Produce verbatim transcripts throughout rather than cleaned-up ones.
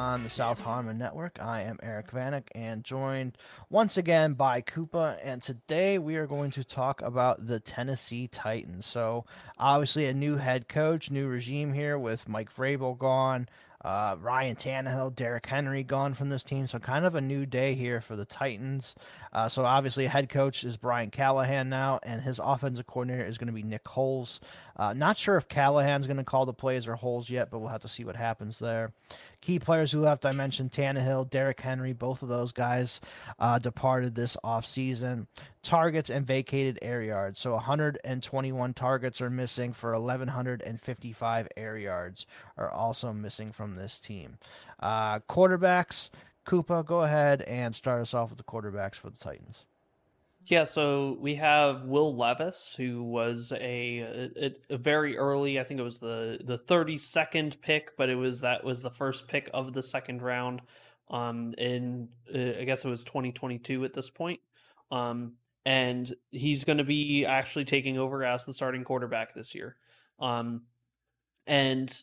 on the South Harmon Network. I am Eric Vanek and joined once again by Koopa. And today we are going to talk about the Tennessee Titans. So, obviously, a new head coach, new regime here with Mike Vrabel gone, uh, Ryan Tannehill, Derrick Henry gone from this team. So, kind of a new day here for the Titans. Uh, so, obviously, head coach is Brian Callahan now, and his offensive coordinator is going to be Nick Holes. Uh, not sure if Callahan's going to call the plays or Holes yet, but we'll have to see what happens there. Key players who left, I mentioned Tannehill, Derrick Henry, both of those guys uh, departed this offseason. Targets and vacated air yards. So one hundred twenty-one targets are missing for one thousand one hundred fifty-five air yards are also missing from this team. Uh, quarterbacks, Koopa, go ahead and start us off with the quarterbacks for the Titans. Yeah, so we have Will Levis, who was a, a, a very early, I think it was the the thirty-second pick, but it was that was the first pick of the second round. Um, in uh, I guess it was twenty twenty-two at this point. Um, and he's going to be actually taking over as the starting quarterback this year. Um, and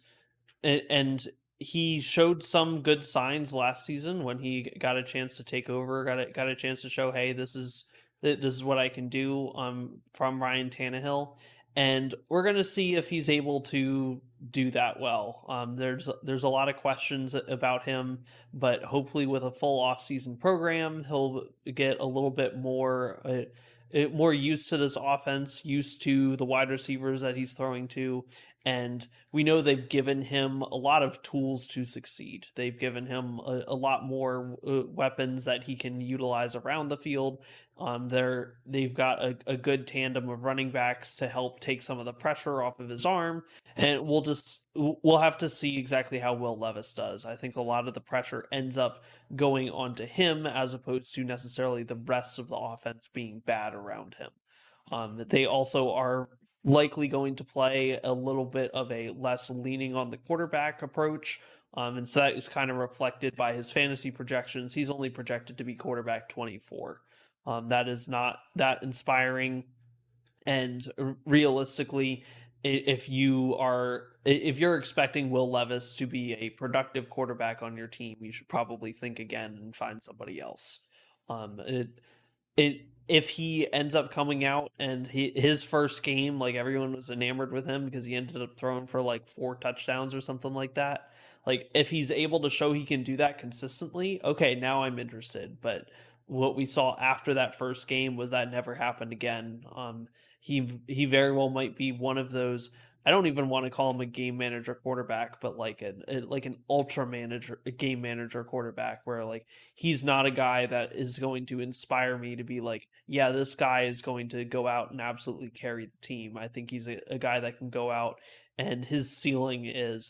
and he showed some good signs last season when he got a chance to take over, got a, got a chance to show, hey, this is this is what I can do um, from Ryan Tannehill. And we're going to see if he's able to do that well. Um, there's there's a lot of questions about him, but hopefully with a full offseason program, he'll get a little bit more uh, more used to this offense, used to the wide receivers that he's throwing to. And we know they've given him a lot of tools to succeed. They've given him a, a lot more uh, weapons that he can utilize around the field. Um, they're they've got a, a good tandem of running backs to help take some of the pressure off of his arm, and we'll just we'll have to see exactly how Will Levis does. I think a lot of the pressure ends up going onto him as opposed to necessarily the rest of the offense being bad around him. Um, they also are likely going to play a little bit of a less leaning on the quarterback approach. Um, and so that is kind of reflected by his fantasy projections. He's only projected to be quarterback twenty-four. Um, that is not that inspiring. And realistically, if you are if you're expecting Will Levis to be a productive quarterback on your team, you should probably think again and find somebody else. Um, it it if he ends up coming out and he, his first game, like everyone was enamored with him because he ended up throwing for like four touchdowns or something like that. Like if he's able to show he can do that consistently, okay, now I'm interested. But what we saw after that first game was that never happened again. Um, he he very well might be one of those. I don't even want to call him a game manager quarterback, but like an like an ultra manager, a game manager quarterback, where like he's not a guy that is going to inspire me to be like, yeah, this guy is going to go out and absolutely carry the team. I think he's a, a guy that can go out and his ceiling is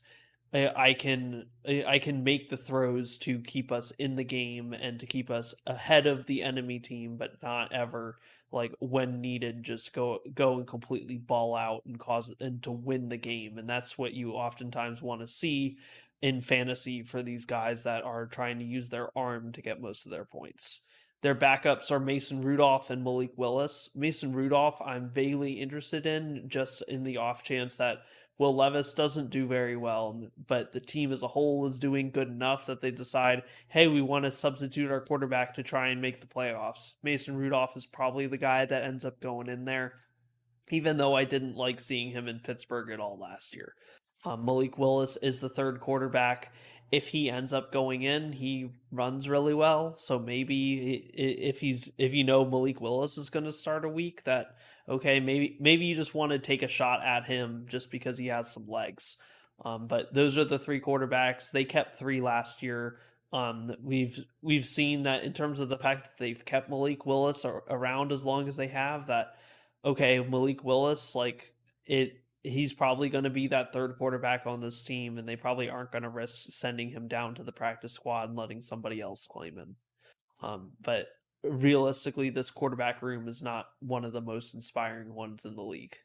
I can I can make the throws to keep us in the game and to keep us ahead of the enemy team, but not ever like when needed just go go and completely ball out and cause and to win the game. And that's what you oftentimes want to see in fantasy for these guys that are trying to use their arm to get most of their points. Their backups are Mason Rudolph and Malik Willis. Mason Rudolph I'm vaguely interested in, just in the off chance that Will Levis doesn't do very well, but the team as a whole is doing good enough that they decide, hey, we want to substitute our quarterback to try and make the playoffs. Mason Rudolph is probably the guy that ends up going in there, even though I didn't like seeing him in Pittsburgh at all last year. Um, Malik Willis is the third quarterback. If he ends up going in, he runs really well. So maybe if he's if you know Malik Willis is going to start a week, that okay, maybe maybe you just want to take a shot at him just because he has some legs. Um, but those are the three quarterbacks. They kept three last year. Um, we've we've seen that in terms of the fact that they've kept Malik Willis around as long as they have. That okay, Malik Willis, like it he's probably going to be that third quarterback on this team, and they probably aren't going to risk sending him down to the practice squad and letting somebody else claim him. Um, but realistically, this quarterback room is not one of the most inspiring ones in the league.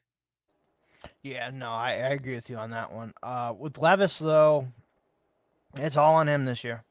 Yeah, no, I, I agree with you on that one. Uh, with Levis, though, it's all on him this year.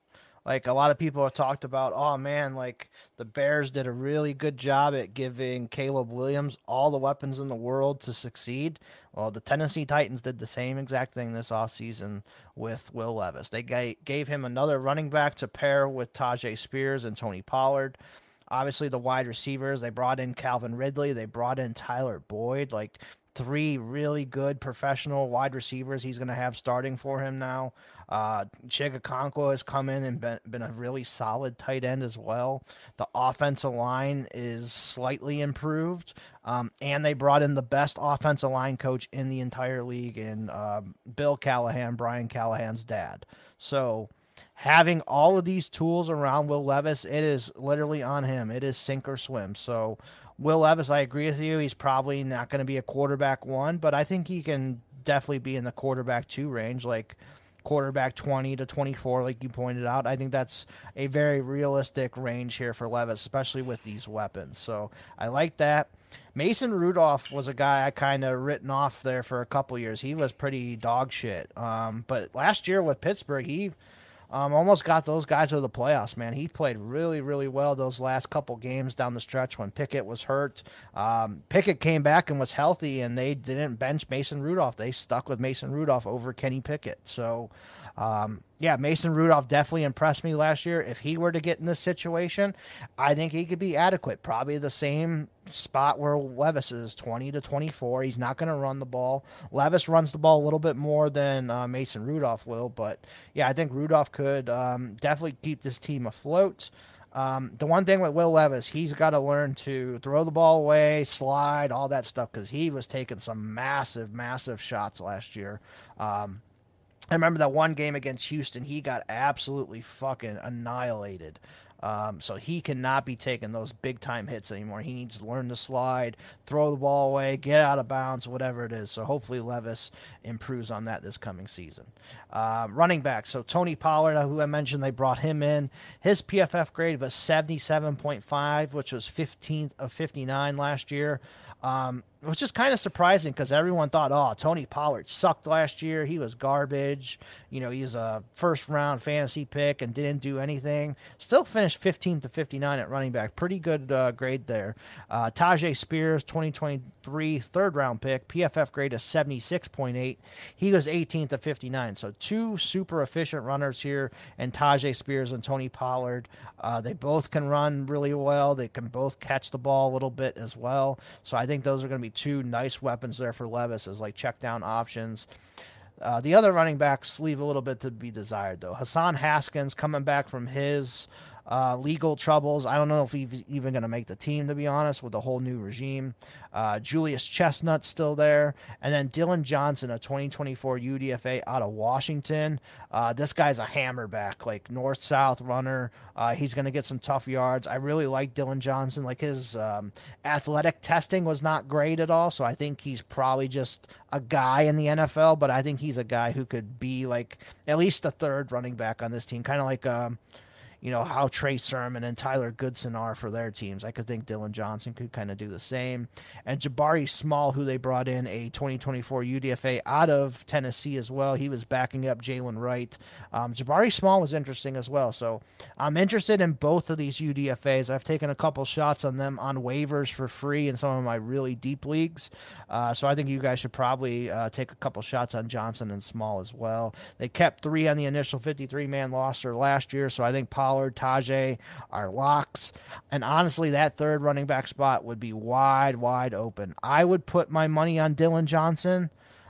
Like a lot of people have talked about, oh man, like the Bears did a really good job at giving Caleb Williams all the weapons in the world to succeed. Well, the Tennessee Titans did the same exact thing this offseason with Will Levis. They gave him another running back to pair with Tajay Spears and Tony Pollard. Obviously, the wide receivers, they brought in Calvin Ridley, they brought in Tyler Boyd, like three really good professional wide receivers he's going to have starting for him now. Uh, Chig Okonkwo has come in and been, been a really solid tight end as well. The offensive line is slightly improved, um, and they brought in the best offensive line coach in the entire league in uh, Bill Callahan, Brian Callahan's dad. So having all of these tools around Will Levis, it is literally on him. It is sink or swim. So Will Levis, I agree with you. He's probably not going to be a quarterback one, but I think he can definitely be in the quarterback two range, like quarterback twenty to twenty-four, like you pointed out. I think that's a very realistic range here for Levis, especially with these weapons. So I like that. Mason Rudolph was a guy I kind of written off there for a couple years. He was pretty dog shit. Um, but last year with Pittsburgh, he Um, almost got those guys to the playoffs, man. He played really, really well those last couple games down the stretch when Pickett was hurt. Um, Pickett came back and was healthy, and they didn't bench Mason Rudolph. They stuck with Mason Rudolph over Kenny Pickett. So, um, yeah, Mason Rudolph definitely impressed me last year. If he were to get in this situation, I think he could be adequate. Probably the same spot where Levis is, twenty to twenty-four. He's not going to run the ball. Levis runs the ball a little bit more than uh, Mason Rudolph will, but yeah, I think Rudolph could um, definitely keep this team afloat. Um, the one thing with Will Levis, he's got to learn to throw the ball away, slide, all that stuff, because he was taking some massive, massive shots last year. Um, I remember that one game against Houston, he got absolutely fucking annihilated. Um, so he cannot be taking those big time hits anymore. He needs to learn to slide, throw the ball away, get out of bounds, whatever it is. So hopefully Levis improves on that this coming season. Uh, running back. So Tony Pollard, who I mentioned, they brought him in. His P F F grade was seventy-seven point five, which was fifteenth of fifty-nine last year. Um, which is kind of surprising because everyone thought, oh, Tony Pollard sucked last year. He was garbage. You know, he's a first round fantasy pick and didn't do anything. Still finished fifteenth to fifty-nine at running back. Pretty good uh, grade there. Uh, Tajay Spears, twenty twenty-three third round pick. P F F grade is seventy-six point eight. He was eighteenth to fifty-nine. So two super efficient runners here, and Tajay Spears and Tony Pollard. Uh, they both can run really well. They can both catch the ball a little bit as well. So I think think those are going to be two nice weapons there for Levis as like check down options. Uh, the other running backs leave a little bit to be desired, though. Hassan Haskins coming back from his uh, legal troubles. I don't know if he's even going to make the team, to be honest, with the whole new regime. Uh, Julius Chestnut still there. And then Dylan Johnson, a twenty twenty-four U D F A out of Washington. Uh, this guy's a hammerback, like north-south runner. Uh, he's going to get some tough yards. I really like Dylan Johnson. Like his um, athletic testing was not great at all, so I think he's probably just a guy in the N F L, but I think he's a guy who could be like at least the third running back on this team, kind of like um, you know, how Trey Sermon and Tyler Goodson are for their teams. I could think Dylan Johnson could kind of do the same. And Jabari Small, who they brought in, a twenty twenty-four U D F A out of Tennessee as well. He was backing up Jalen Wright. Um, Jabari Small was interesting as well. So I'm interested in both of these U D F As. I've taken a couple shots on them on waivers for free in some of my really deep leagues. Uh, so I think you guys should probably uh, take a couple shots on Johnson and Small as well. They kept three on the initial fifty-three man roster last year, so I think Paul Pollard, Tajay are locks. And honestly, that third running back spot would be wide, wide open. I would put my money on Dylan Johnson,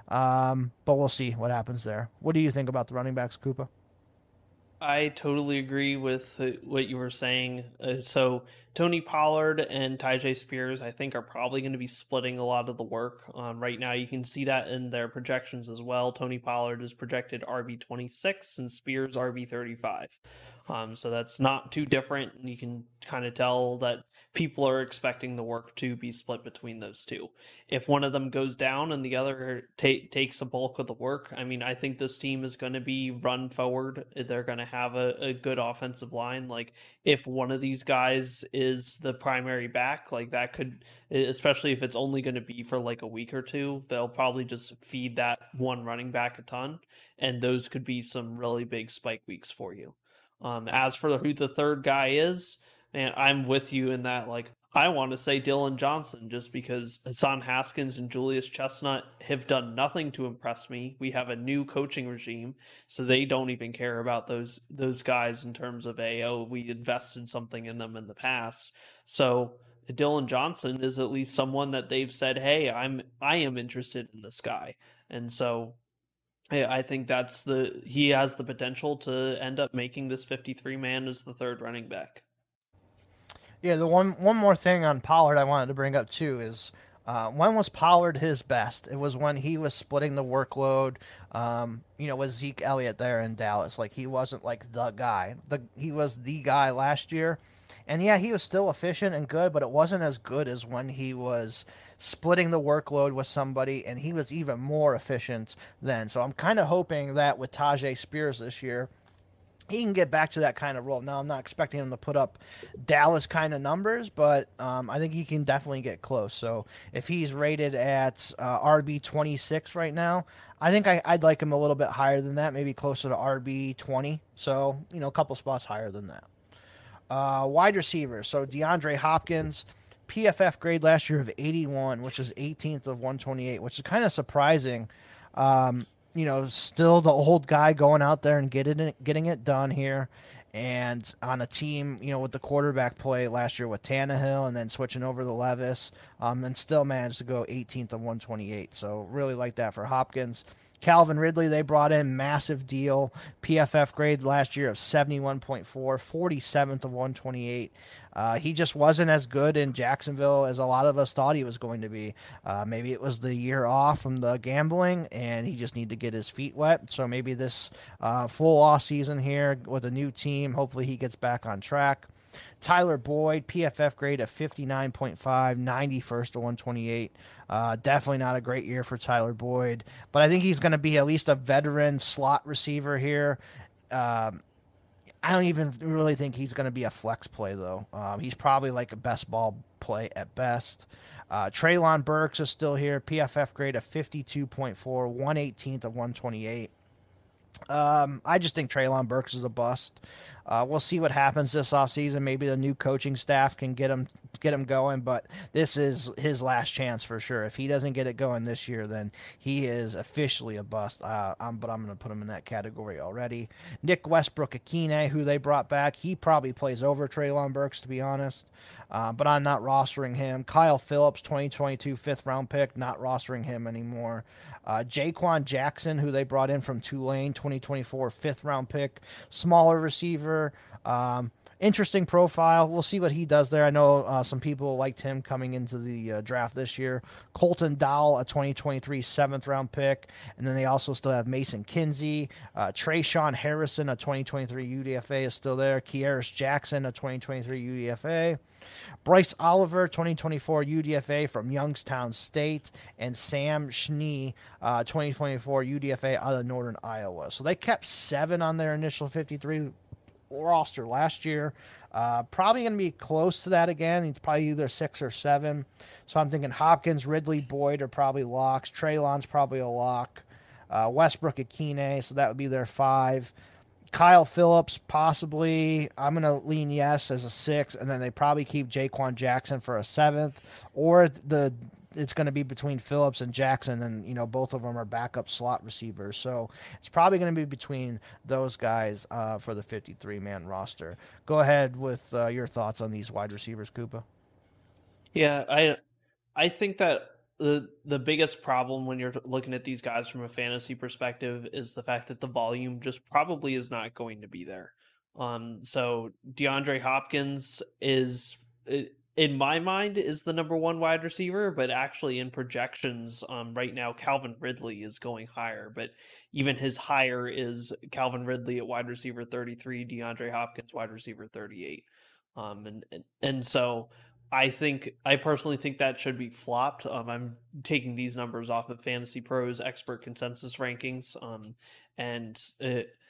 um, but we'll see what happens there. What do you think about the running backs, Koopa? I totally agree with uh, what you were saying. Uh, so Tony Pollard and Tyjae Spears, I think, are probably going to be splitting a lot of the work. Um, right now, you can see that in their projections as well. Tony Pollard is projected R B twenty-six and Spears R B thirty-five. Um, so that's not too different. You can kind of tell that people are expecting the work to be split between those two. If one of them goes down and the other ta- takes a bulk of the work, I mean, I think this team is going to be run forward. They're going to have a, a good offensive line. Like, if one of these guys is the primary back, like that could, especially if it's only going to be for like a week or two, they'll probably just feed that one running back a ton. And those could be some really big spike weeks for you. Um, as for who the third guy is, man, I'm with you in that. Like, I want to say Dillon Johnson just because Hassan Haskins and Julius Chestnut have done nothing to impress me. We have a new coaching regime, so they don't even care about those those guys in terms of a oh, we invested something in them in the past. So Dillon Johnson is at least someone that they've said, hey, I'm I am interested in this guy, and so I think that's the he has the potential to end up making this fifty-three man as the third running back. Yeah, the one one more thing on Pollard I wanted to bring up too is uh, when was Pollard his best? It was when he was splitting the workload, um, you know, with Zeke Elliott there in Dallas. Like he wasn't like the guy. The he was the guy last year, and yeah, he was still efficient and good, but it wasn't as good as when he was splitting the workload with somebody, and he was even more efficient then. So I'm kind of hoping that with Tajay Spears this year he can get back to that kind of role. Now, I'm not expecting him to put up Dallas kind of numbers, but um, I think he can definitely get close. So if he's rated at uh, R B twenty-six right now, I think I, I'd like him a little bit higher than that, maybe closer to R B twenty. So, you know, a couple spots higher than that. Uh, wide receivers. So DeAndre Hopkins, P F F grade last year of eighty-one, which is eighteenth of one twenty-eight, which is kind of surprising. Um, you know, still the old guy going out there and getting it, getting it done here. And on a team, you know, with the quarterback play last year with Tannehill and then switching over to Levis, um, and still managed to go eighteenth of one twenty-eight. So really like that for Hopkins. Calvin Ridley, they brought in, massive deal. P F F grade last year of seventy-one point four, forty-seventh of one twenty-eight. Uh, he just wasn't as good in Jacksonville as a lot of us thought he was going to be. Uh, maybe it was the year off from the gambling, and he just needed to get his feet wet. So maybe this uh, full off season here with a new team, hopefully he gets back on track. Tyler Boyd, P F F grade of fifty-nine point five, ninety-first to one twenty-eight. Uh, definitely not a great year for Tyler Boyd, but I think he's going to be at least a veteran slot receiver here. Um, I don't even really think he's going to be a flex play, though. Um, he's probably like a best ball play at best. Uh, Treylon Burks is still here, P F F grade of fifty-two point four, one eighteenth of one twenty-eight. Um, I just think Treylon Burks is a bust. Uh, we'll see what happens this offseason. Maybe the new coaching staff can get him get him going, but this is his last chance for sure. If he doesn't get it going this year, then he is officially a bust. Uh, I'm, but I'm going to put him in that category already. Nick Westbrook-Akine, who they brought back, he probably plays over Treylon Burks, to be honest. Uh, but I'm not rostering him. Kyle Phillips, twenty twenty-two fifth round pick, not rostering him anymore. Uh, Jaquan Jackson, who they brought in from Tulane, twenty twenty-four fifth round pick, smaller receiver. Um, interesting profile. We'll see what he does there. I know uh, some people liked him coming into the uh, draft this year. Colton Dowell, a twenty twenty-three seventh round pick. And then they also still have Mason Kinsey. Uh, Trayshawn Harrison, a twenty twenty-three U D F A, is still there. Kieris Jackson, a twenty twenty-three U D F A. Bryce Oliver, twenty twenty-four U D F A from Youngstown State, and Sam Schnee, uh, twenty twenty-four U D F A out of Northern Iowa. So they kept seven on their initial fifty-three roster last year. Uh, probably going to be close to that again. It's probably either six or seven. So I'm thinking Hopkins, Ridley, Boyd are probably locks. Treylon's probably a lock. Uh, Westbrook-Akine, so that would be their five. Kyle Phillips, possibly. I'm going to lean yes as a six, and then they probably keep Jaquan Jackson for a seventh, or the it's going to be between Phillips and Jackson, and you know both of them are backup slot receivers, so it's probably going to be between those guys uh, for the fifty-three man roster. Go ahead with uh, your thoughts on these wide receivers, Koopa. Yeah, I I think that the the biggest problem when you're looking at these guys from a fantasy perspective is the fact that the volume just probably is not going to be there. Um, so DeAndre Hopkins is, in my mind, is the number one wide receiver, but actually in projections, um, right now Calvin Ridley is going higher, but even his higher is Calvin Ridley at wide receiver thirty-three, DeAndre Hopkins wide receiver thirty-eight, um, and and, and so. I think I personally think that should be flopped. Um, I'm taking these numbers off of Fantasy Pros expert consensus rankings, um, and it,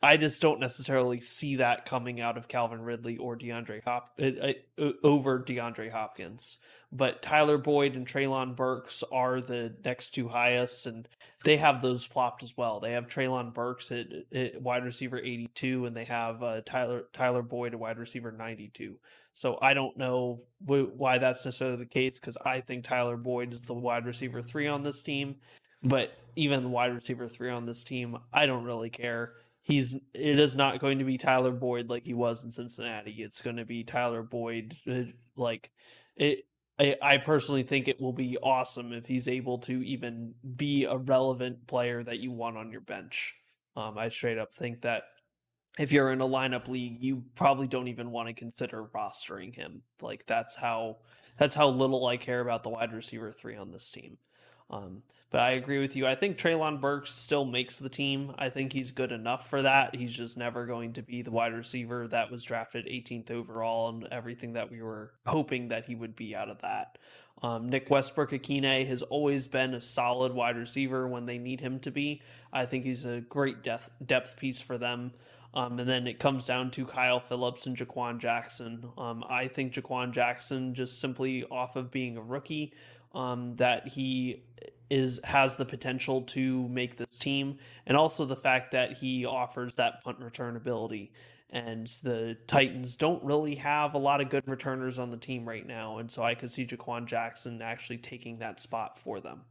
I just don't necessarily see that coming out of Calvin Ridley or DeAndre Hop uh, uh, over DeAndre Hopkins. But Tyler Boyd and Treylon Burks are the next two highest, and they have those flopped as well. They have Treylon Burks at, at wide receiver eighty-two, and they have uh, Tyler Tyler Boyd at wide receiver ninety-two. So I don't know wh- why that's necessarily the case, because I think Tyler Boyd is the wide receiver three on this team. But even the wide receiver three on this team, I don't really care. He's it is not going to be Tyler Boyd like he was in Cincinnati. It's going to be Tyler Boyd uh, like it. I, I personally think it will be awesome if he's able to even be a relevant player that you want on your bench. Um, I straight up think that if you're in a lineup league, you probably don't even want to consider rostering him. Like that's how that's how little I care about the wide receiver three on this team. Um, but I agree with you. I think Treylon Burks still makes the team. I think he's good enough for that. He's just never going to be the wide receiver that was drafted eighteenth overall and everything that we were hoping that he would be out of that. Um, Nick Westbrook-Akine has always been a solid wide receiver when they need him to be. I think he's a great depth, depth piece for them. Um, and then it comes down to Kyle Phillips and Jaquan Jackson. Um, I think Jaquan Jackson, just simply off of being a rookie, um, that he is has the potential to make this team, and also the fact that he offers that punt return ability. And the Titans don't really have a lot of good returners on the team right now, and so I could see Jaquan Jackson actually taking that spot for them.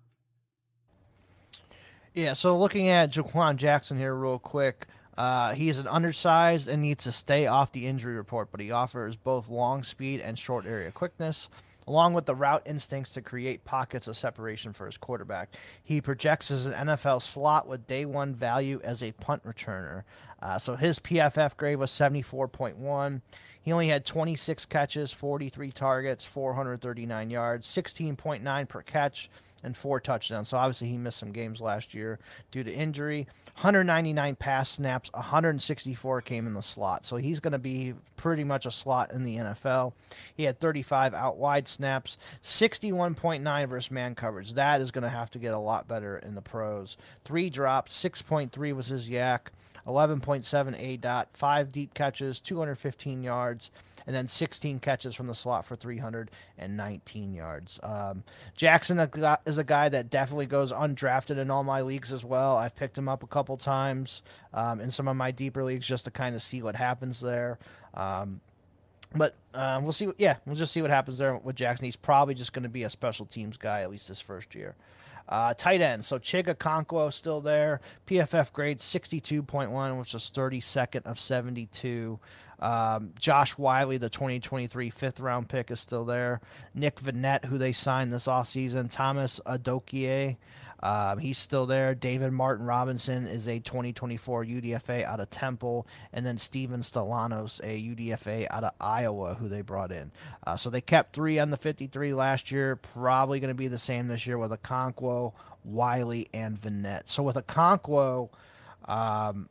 Yeah, so looking at Jaquan Jackson here real quick, uh, he is an undersized and needs to stay off the injury report, but he offers both long speed and short area quickness, along with the route instincts to create pockets of separation for his quarterback. He projects as an N F L slot with day one value as a punt returner. Uh, so his P F F grade was seventy-four point one. He only had twenty-six catches, forty-three targets, four hundred thirty-nine yards, sixteen point nine per catch, and four touchdowns. So obviously he missed some games last year due to injury. one hundred ninety-nine pass snaps, one hundred sixty-four came in the slot. So he's going to be pretty much a slot in the N F L. He had thirty-five out wide snaps, sixty-one point nine versus man coverage. That is going to have to get a lot better in the pros. Three drops, six point three was his yak, eleven point seven A dot, five deep catches, two hundred fifteen yards, and then sixteen catches from the slot for three hundred nineteen yards. Um, Jackson is a guy that definitely goes undrafted in all my leagues as well. I've picked him up a couple times um, in some of my deeper leagues just to kind of see what happens there. Um, but uh, we'll see. What, yeah, we'll just see what happens there with Jackson. He's probably just going to be a special teams guy, at least this first year. Uh, tight end, so Chig Okonkwo still there. P F F grade sixty-two point one, which is thirty-second of seventy-two. Um, Josh Wiley, the twenty twenty-three fifth-round pick, is still there. Nick Vannett, who they signed this offseason. Thomas Adokie, um, he's still there. David Martin Robinson is a twenty twenty-four U D F A out of Temple. And then Steven Stellanos, a U D F A out of Iowa, who they brought in. Uh, so they kept three on the fifty-three last year. Probably going to be the same this year with Okonkwo, Wiley, and Vannett. So with Okonkwo, um,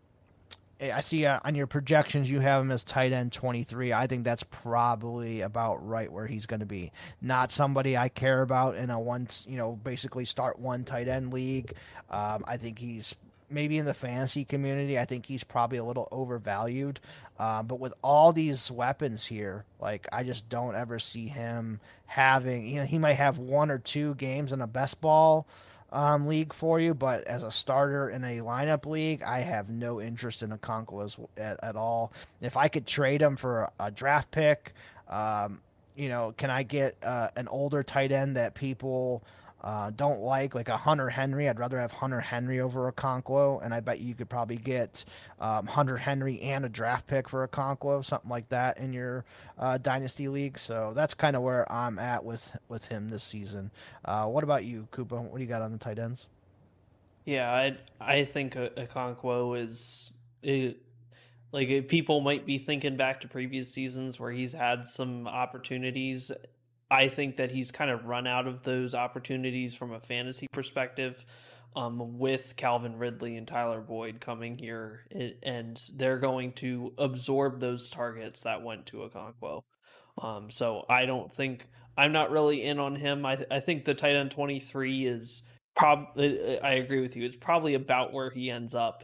I see uh, on your projections you have him as tight end twenty-three. I think that's probably about right where he's going to be. Not somebody I care about in a one, you know, basically start one tight end league. Um, I think he's maybe in the fantasy community. I think he's probably a little overvalued. Um, but with all these weapons here, like I just don't ever see him having. You know, he might have one or two games in a best ball Um, league for you, but as a starter in a lineup league, I have no interest in Okonkwo at, at all. If I could trade him for a, a draft pick, um, you know, can I get uh, an older tight end that people uh, don't like, like a Hunter Henry? I'd rather have Hunter Henry over Okonkwo, and I bet you could probably get um, Hunter Henry and a draft pick for Okonkwo, something like that in your uh, dynasty league. So that's kind of where I'm at with with him this season. Uh, what about you, Koopa? What do you got on the tight ends? Yeah, I I think Okonkwo is it, like people might be thinking back to previous seasons where he's had some opportunities. I think that he's kind of run out of those opportunities from a fantasy perspective, um, with Calvin Ridley and Tyler Boyd coming here, and they're going to absorb those targets that went to Okonkwo. Um, so I don't think I'm not really in on him. I I think the tight end twenty-three is prob. I agree with you. It's probably about where he ends up.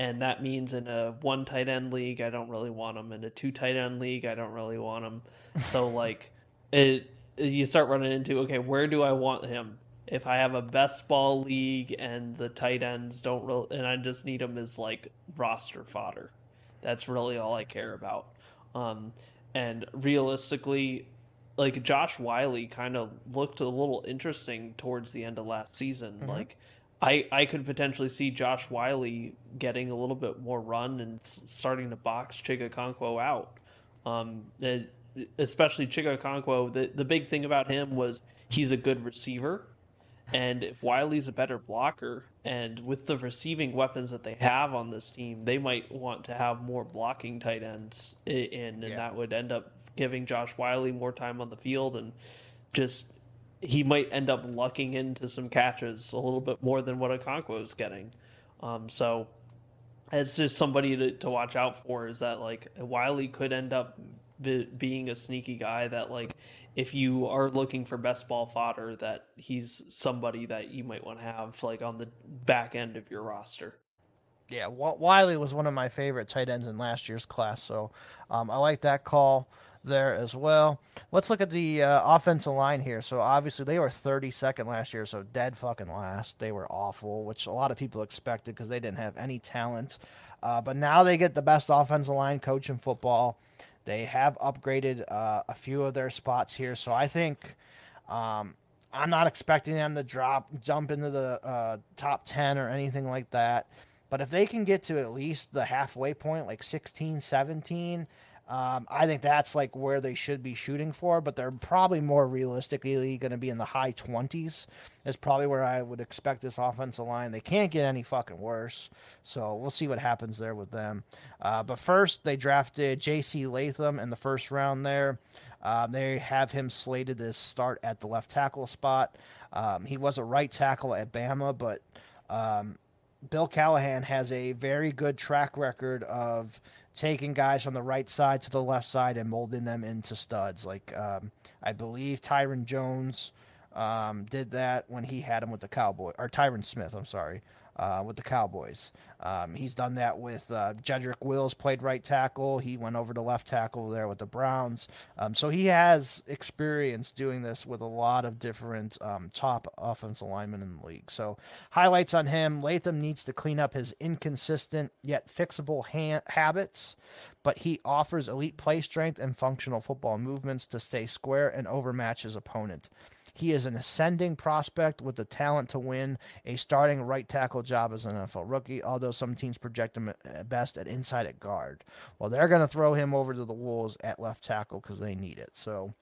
And that means in a one tight end league, I don't really want him. In a two tight end league, I don't really want him. So like it, you start running into, okay, where do I want him? If I have a best ball league and the tight ends don't really, and I just need them as like roster fodder. That's really all I care about. Um, and realistically, like Josh Wiley kind of looked a little interesting towards the end of last season. Mm-hmm. Like I I could potentially see Josh Wiley getting a little bit more run and starting to box Chigakonkwo out. Um, it, especially Chigakonkwo, the the big thing about him was he's a good receiver, and if Wiley's a better blocker, and with the receiving weapons that they have on this team, they might want to have more blocking tight ends in, and Yeah. that would end up giving Josh Wiley more time on the field, and just he might end up lucking into some catches a little bit more than what Okonkwo is getting. Um, so it's just somebody to, to watch out for. Is that like Wiley could end up be, being a sneaky guy that like if you are looking for best ball fodder, that he's somebody that you might want to have like on the back end of your roster. Yeah, Wiley was one of my favorite tight ends in last year's class, so um, I like that call there as well. Let's look at the uh, offensive line here. So obviously they were thirty-second last year, so dead fucking last. They were awful, which a lot of people expected because they didn't have any talent. Uh, but now they get the best offensive line coach in football. They have upgraded uh, a few of their spots here, so I think um, I'm not expecting them to drop, jump into the uh, top ten or anything like that. But if they can get to at least the halfway point, like sixteen, seventeen, um, I think that's like where they should be shooting for. But they're probably more realistically going to be in the high twenties. Is probably where I would expect this offensive line. They can't get any fucking worse. So we'll see what happens there with them. Uh, but first, they drafted J C Latham in the first round there. Um, they have him slated to start at the left tackle spot. Um, he was a right tackle at Bama, but um, Bill Callahan has a very good track record of taking guys from the right side to the left side and molding them into studs. Like um, I believe Tyron Jones um, did that when he had him with the Cowboys, or Tyron Smith, I'm sorry, uh, with the Cowboys. Um, he's done that with uh, Jedrick Wills, played right tackle. He went over to left tackle there with the Browns. Um, so he has experience doing this with a lot of different um, top offensive linemen in the league. So highlights on him: Latham needs to clean up his inconsistent yet fixable ha- habits, but he offers elite play strength and functional football movements to stay square and overmatch his opponent. He is an ascending prospect with the talent to win a starting right tackle job as an N F L rookie, although some teams project him at best at inside at guard. Well, they're going to throw him over to the Wolves at left tackle because they need it. So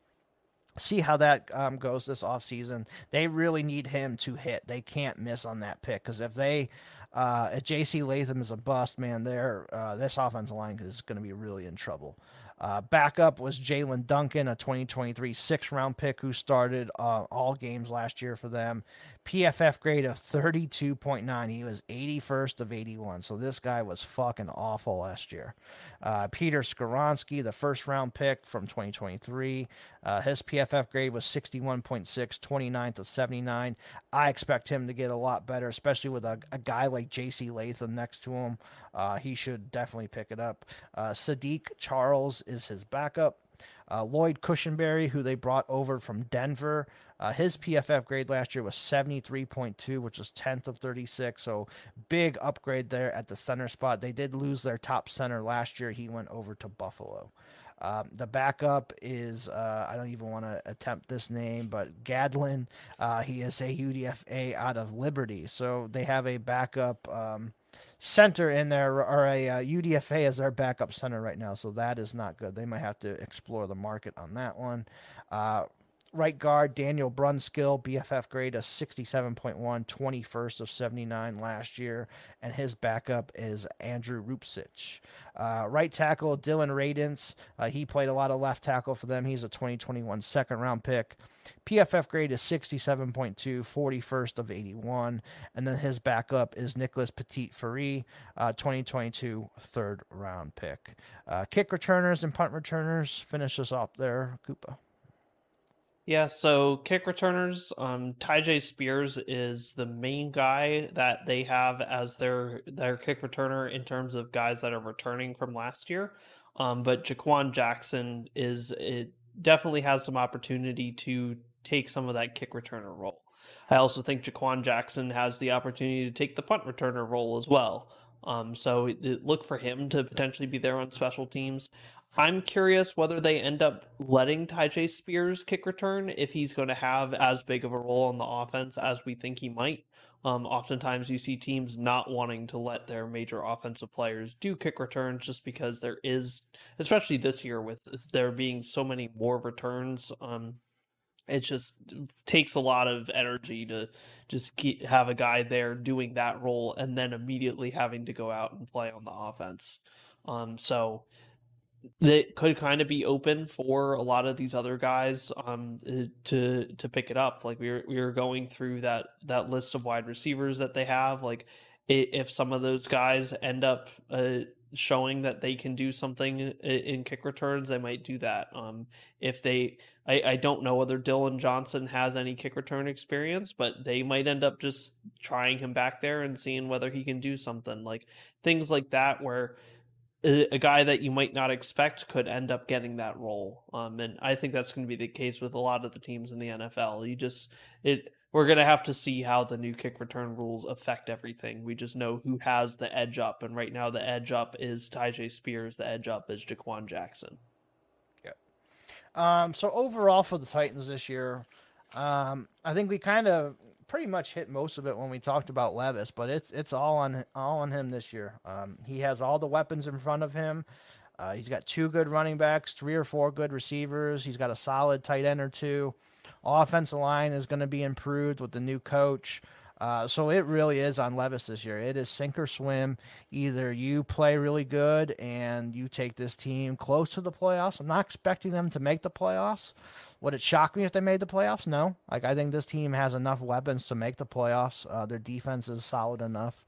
see how that um, goes this offseason. They really need him to hit. They can't miss on that pick because if they uh, if J C Latham is a bust, man, they're, uh, this offensive line is going to be really in trouble. Uh, backup was Jalen Duncan, a twenty twenty-three sixth-round pick who started uh, all games last year for them. P F F grade of thirty-two point nine. He was eighty-first of eighty-one, so this guy was fucking awful last year. Uh, Peter Skoronsky, the first-round pick from twenty twenty-three. Uh, his P F F grade was sixty-one point six, twenty-ninth of seventy-nine. I expect him to get a lot better, especially with a, a guy like J C Latham next to him. Uh, he should definitely pick it up. Uh, Sadiq Charles is his backup. Uh, Lloyd Cushenberry, who they brought over from Denver, uh, his P F F grade last year was seventy-three point two, which was tenth of thirty-six. So big upgrade there at the center spot. They did lose their top center last year. He went over to Buffalo. Um, the backup is, uh, I don't even want to attempt this name, but Gadlin. Uh, he is a U D F A out of Liberty. So they have a backup um, center in there, or a uh, U D F A as their backup center right now. So that is not good. They might have to explore the market on that one. Uh, Right guard, Daniel Brunskill, B F F grade of sixty-seven point one, twenty-first of seventy-nine last year, and his backup is Andrew Rupcich. Uh, right tackle, Dylan Radins, uh, he played a lot of left tackle for them. He's a twenty twenty-one second-round pick. P F F grade is sixty-seven point two, forty-first of eighty-one, and then his backup is Nicholas Petit-Frere, uh, twenty twenty-two third-round pick. Uh, kick returners and punt returners, finish us off there, Koopa. Yeah, so kick returners, um, Tyjae Spears is the main guy that they have as their their kick returner in terms of guys that are returning from last year. Um, but Jaquan Jackson is it definitely has some opportunity to take some of that kick returner role. I also think Jaquan Jackson has the opportunity to take the punt returner role as well. Um, so it, it- look for him to potentially be there on special teams. I'm curious whether they end up letting Tyjae Spears kick return if he's going to have as big of a role on the offense as we think he might. Um, oftentimes, you see teams not wanting to let their major offensive players do kick returns just because there is, especially this year with there being so many more returns. Um, it just takes a lot of energy to just keep, have a guy there doing that role and then immediately having to go out and play on the offense. Um, so that could kind of be open for a lot of these other guys um uh, to to pick it up. Like we were we were going through that that list of wide receivers that they have. Like if some of those guys end up uh, showing that they can do something in kick returns, they might do that. Um, if they, I, I don't know whether Dylan Johnson has any kick return experience, but they might end up just trying him back there and seeing whether he can do something. Like things like that where a, a guy that you might not expect could end up getting that role. Um, and I think that's going to be the case with a lot of the teams in the N F L. You just it we're going to have to see how the new kick return rules affect everything. We just know who has the edge up, and right now the edge up is Tyjae Spears. The edge up is Jaquan Jackson. Yep. Um, so overall for the Titans this year, um, I think we kind of pretty much hit most of it when we talked about Levis, but it's it's all on all on him this year. Um, he has all the weapons in front of him. Uh, he's got two good running backs, three or four good receivers. He's got a solid tight end or two. Offensive line is going to be improved with the new coach. Uh, so it really is on Levis this year. It is sink or swim. Either you play really good and you take this team close to the playoffs. I'm not expecting them to make the playoffs. Would it shock me if they made the playoffs? No. Like I think this team has enough weapons to make the playoffs. Uh, their defense is solid enough.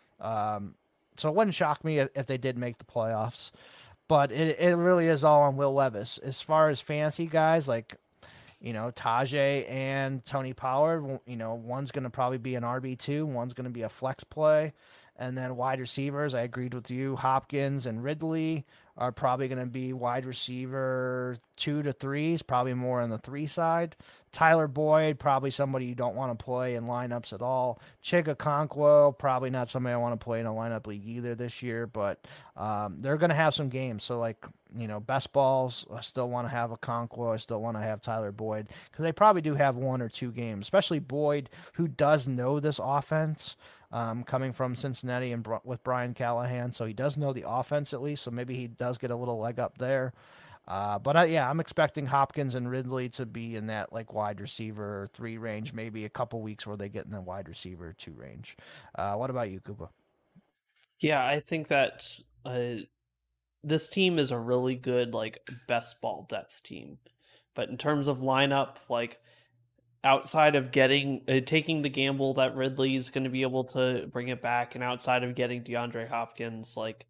Um, so it wouldn't shock me if, if they did make the playoffs. But it it really is all on Will Levis. As far as fantasy guys, like you know, Tajay and Tony Pollard, you know, one's going to probably be an R B two, one's going to be a flex play. And then wide receivers, I agreed with you. Hopkins and Ridley are probably going to be wide receiver two to threes, probably more on the three side. Tyler Boyd, probably somebody you don't want to play in lineups at all. Chig Okonkwo, probably not somebody I want to play in a lineup league either this year, but um, they're going to have some games. So, like, you know, best balls, I still want to have Okonkwo. I still want to have Tyler Boyd because they probably do have one or two games, especially Boyd, who does know this offense. Um, coming from Cincinnati and with Brian Callahan, so he does know the offense at least, so maybe he does get a little leg up there. Uh, but I, yeah, I'm expecting Hopkins and Ridley to be in that like wide receiver three range, maybe a couple weeks where they get in the wide receiver two range. Uh, what about you, Koopa? Yeah, I think that uh, this team is a really good like best ball depth team, but in terms of lineup, like outside of getting uh, taking the gamble that Ridley is going to be able to bring it back, and outside of getting DeAndre Hopkins, like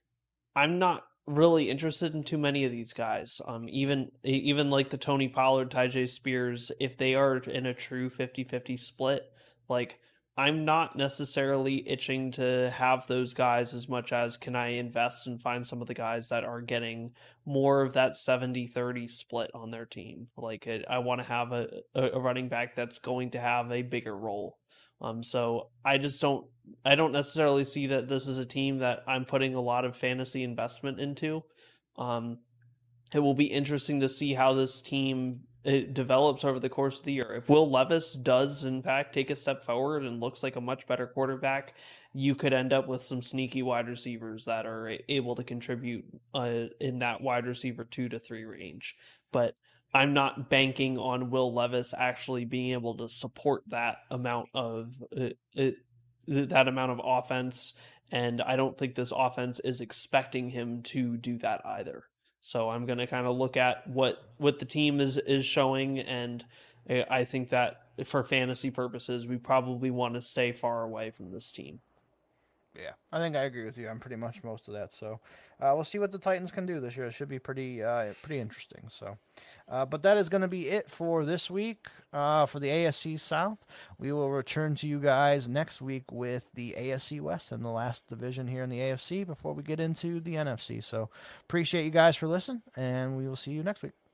I'm not really interested in too many of these guys. Um, even even like the Tony Pollard, Tyjae Spears, if they are in a true fifty-fifty split, like I'm not necessarily itching to have those guys as much as can I invest and find some of the guys that are getting more of that seventy-thirty split on their team. Like I, I want to have a, a running back that's going to have a bigger role. Um, so I just don't I don't necessarily see that this is a team that I'm putting a lot of fantasy investment into. Um, it will be interesting to see how this team it develops over the course of the year. If Will Levis does in fact take a step forward and looks like a much better quarterback, you could end up with some sneaky wide receivers that are able to contribute uh, in that wide receiver two to three range. But I'm not banking on Will Levis actually being able to support that amount of uh, uh, that amount of offense, and I don't think this offense is expecting him to do that either. So I'm going to kind of look at what what the team is is showing, and I think that for fantasy purposes, we probably want to stay far away from this team. Yeah, I think I agree with you on pretty much most of that. So uh, we'll see what the Titans can do this year. It should be pretty uh, pretty interesting. So, uh, but that is going to be it for this week uh, for the A F C South. We will return to you guys next week with the A F C West and the last division here in the A F C before we get into the N F C. So appreciate you guys for listening, and we will see you next week.